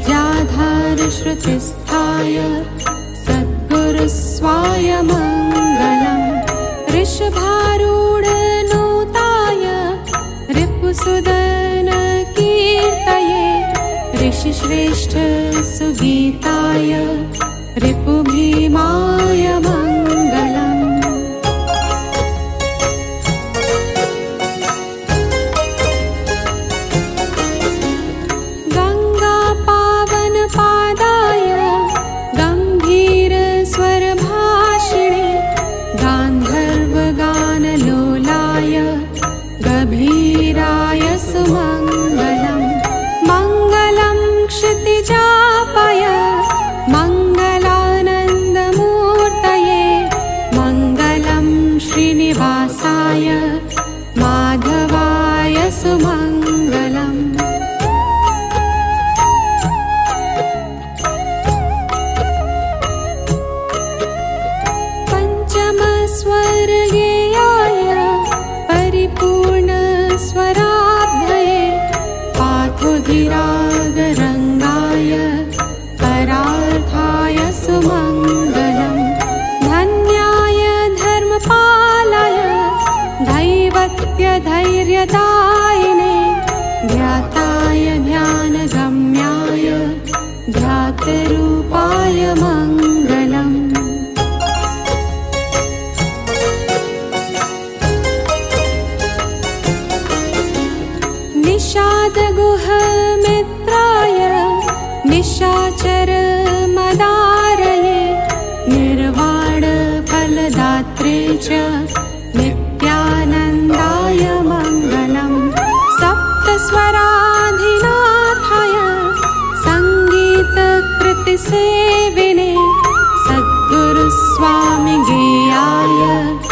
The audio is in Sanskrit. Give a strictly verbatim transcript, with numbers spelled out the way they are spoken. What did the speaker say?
विद्याधरश्रुतिस्थाय सद्गुरुस्वाय मङ्गलम्। वृषभारूढनुताय रिपुसुदनकीर्तये ऋषिश्रेष्ठ सुगीताय रिपुभीमाय मङ्गलम्। गङ्गापावनपादाय गम्भीरस्वरभाषिणे गान्धर्वगानलोलाय गभीराय सुमङ्गलम्। मङ्गलं क्षितिजापाय मङ्गलानन्दमूर्तये मङ्गलं श्रीनिवासाय माधवाय सुमङ्गलम्। पञ्चमस्वर्गेयाय परिपूर्णस्वराब्धये पाथोधिरागरङ्गाय परार्थाय सुमङ्गलम्। धन्याय धर्मपालाय दैवत्यधैर्यदायिने ध्याताय ध्यानगम्याय ध्यातरूपाय मङ्गलम्। निषादगुहमित्राय निशाचरमदारये निर्वाणफलदात्रे च नित्यानन्दाय मङ्गलम्। सप्तस्वराधिनाथाय सङ्गीतकृतिसेविने सद्गुरुस्वामिगेयाय